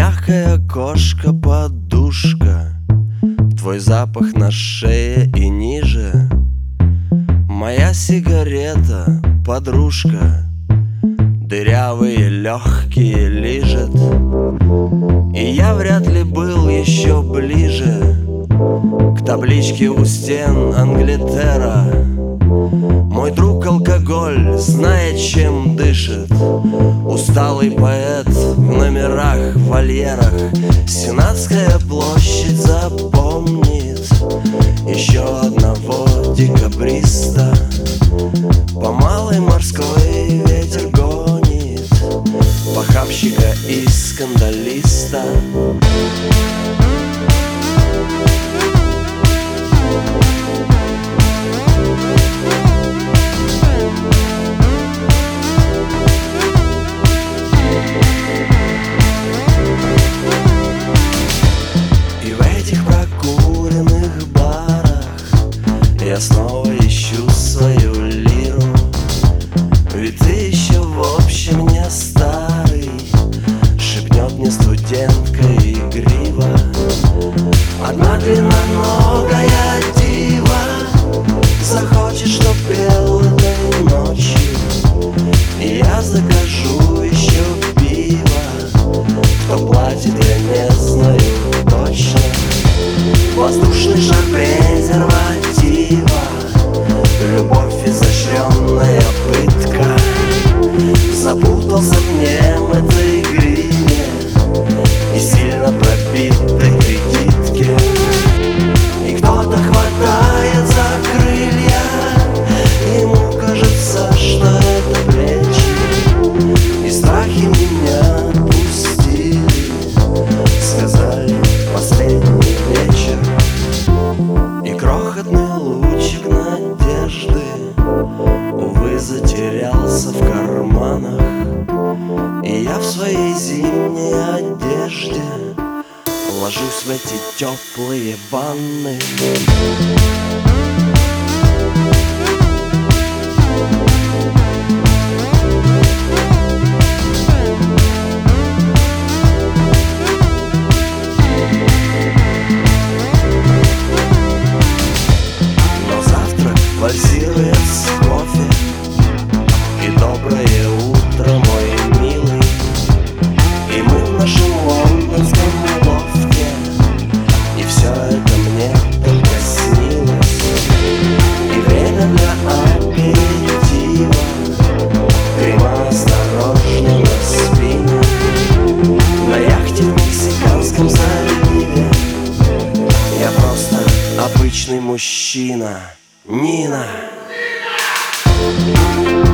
мягкая кошка-подушка, твой запах на шее и ниже. Моя сигарета, подружка, дырявые легкие лижет. И я вряд ли был еще ближе к табличке у стен Англитера. Мой друг алкоголь знает, чем дышит. Усталый поэт в номерах, в вольерах. Сенатская площадь запомнит еще одного декабриста. По малой морской ветер гонит похабщика и скандалиста. Я снова ищу свою лиру, ведь ты еще в общем не старый, шепнет мне студентка игриво. Одна длинноногая дива захочет, чтоб пел этой ночью, и я закажу еще пиво. Кто платит, я не знаю точно. Воздушный шар презерватива, любовь изощренная пытка. Запутался в немытой гриве и сильно пробитой кредитке. И кто-то хватает за крылья, ему кажется, что это плечи. И страхи меня отпустили, сказали последний вечер. И крохотный лучик надежды, увы, затерялся в карманах. И я в своей зимней одежде ложусь в эти теплые ванны. Вальсирует с кофе и доброе утро, мой милый. И мы в нашем лондонском лофте, и все это мне только снилось. И время для аперитива, крема осторожно на спине. На яхте в Мексиканском заливе я просто обычный мужчина. Нина.